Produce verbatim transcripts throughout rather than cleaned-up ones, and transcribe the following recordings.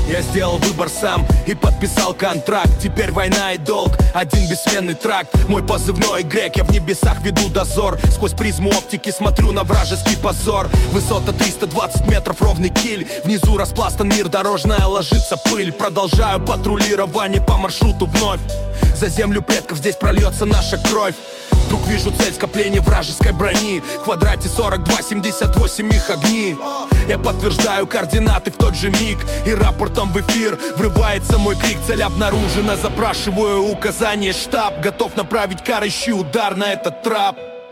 Я сделал выбор сам и подписал контракт. Теперь война и долг, один бессменный тракт. Мой позывной грек, я в небесах веду дозор. Сквозь призму оптики смотрю на вражеский позор. Высота триста двадцать метров, ровный киль. Внизу распластан мир, дорожная ложится пыль. Продолжаю патрулирование по маршруту вновь. За землю предков здесь прольется наша кровь. Вдруг вижу цель, скопления вражеской брони. В квадрате сорок два семьдесят восемь их огни. Я подтверждаю координаты в тот же миг, и рапортом в эфир врывается мой крик. Цель обнаружена, запрашиваю указание. Штаб готов направить карающий удар на этот трап.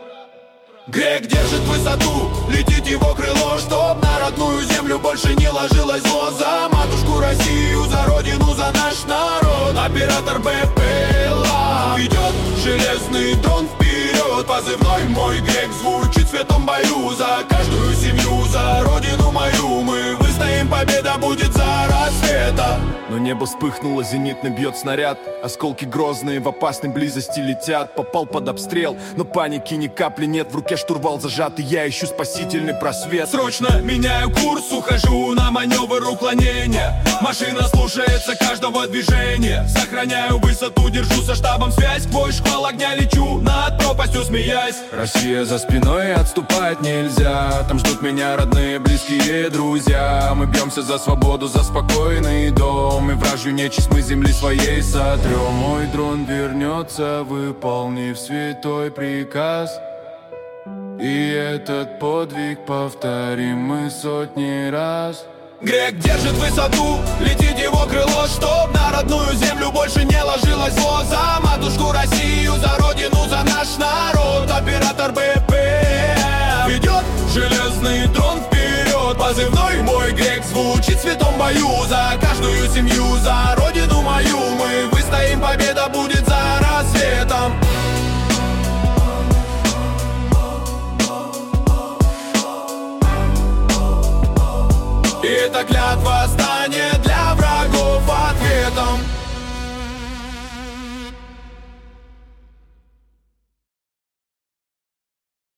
Грек держит высоту, летит его крыло, чтоб на родную землю больше не ложилось зло. За матушку Россию, за родину, за наш народ. Оператор БПЛА ведет железный дрон вперед. Позывной мой грек звучит в светлом бою. За каждую семью, за родину мою мы выстоим, победа будет за рассвета. Но небо вспыхнуло, зенитный бьет снаряд. Осколки грозные в опасной близости летят. Попал под обстрел, но паники ни капли нет. В руке штурвал зажат, и я ищу спасительный просвет. Срочно меняю курс, ухожу на маневр уклонения. Машина слушается каждого движения. Сохраняю высоту, держу со штабом связь. Сквозь шквал огня лечу, над пропастью смеясь. Россия за спиной, отступать нельзя. Там ждут меня родные, близкие друзья. Мы бьемся за свободу, за спокойный дом. И вражью нечисть мы земли своей сотрем. Мой дрон вернется, выполнив святой приказ. И этот подвиг повторим мы сотни раз. Грек держит высоту, летит его крыло, чтоб на родную землю больше не ложилось зло. За матушку Россию, за родину, за наш народ. Оператор БП ведет железный дрон вперед. Позывной мой грек звучит в святом бою. За каждую семью, за родину мою мы выстоим, победа будет за рассветом. И эта клятва